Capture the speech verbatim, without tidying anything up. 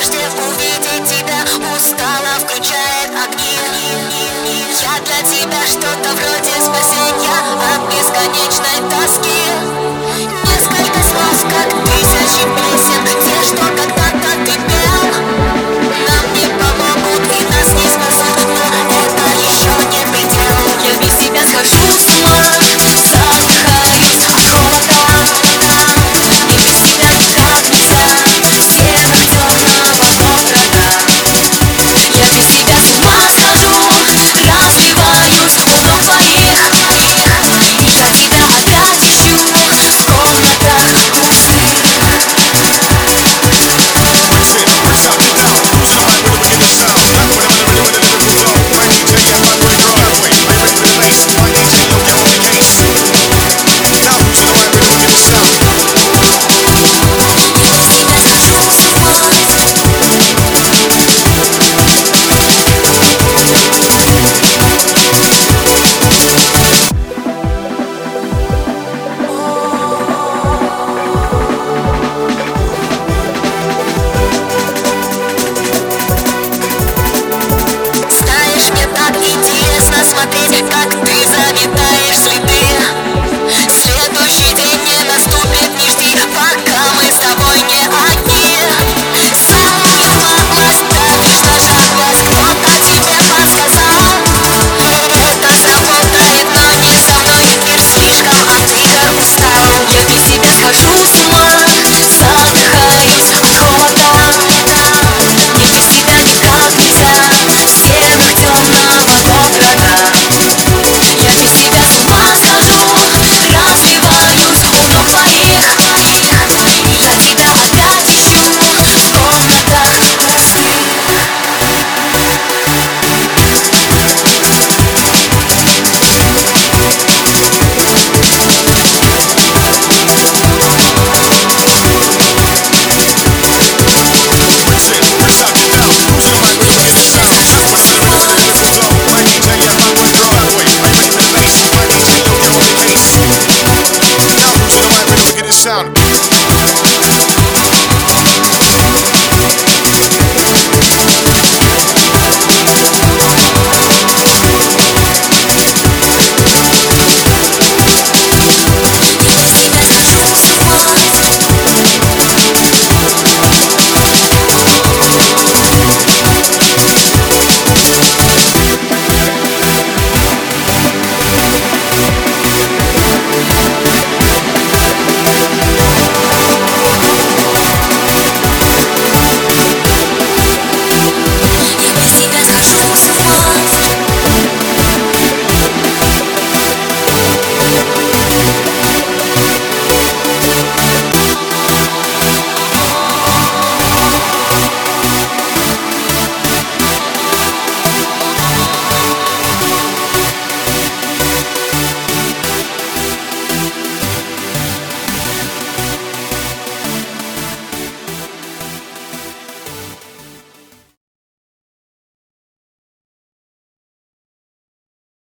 надежде увидеть тебя, устала, включает огни. Я для тебя что-то вроде спасения от бесконечной тоски. Несколько слов, как тысячи песен, те, что когда-то ты пел, нам не помогут и нас не спасут, но это еще не предел. Я без тебя схожу с ума, задыхаюсь от холода. И без тебя никак нельзя, стенах темного города. Я без тебя с ума схожу, разбиваюсь у ног твоих. И я тебя опять ищу в комнатах пустых. Смотреть, как ты заметаешь следы. Следующий день не наступит, не жди, пока мы с тобой не одни. Самую малость давишь на жалость, кто-то тебе подсказал. Это сработает, но не со мной, мир слишком от игр устал. Я без тебя схожу с ума, задыхаюсь от холода. И без тебя никак нельзя, в стенах темного города. Я без тебя с ума схожу, разбиваюсь у ног твоих. И я тебя опять ищу в комнатах пустых. Sound.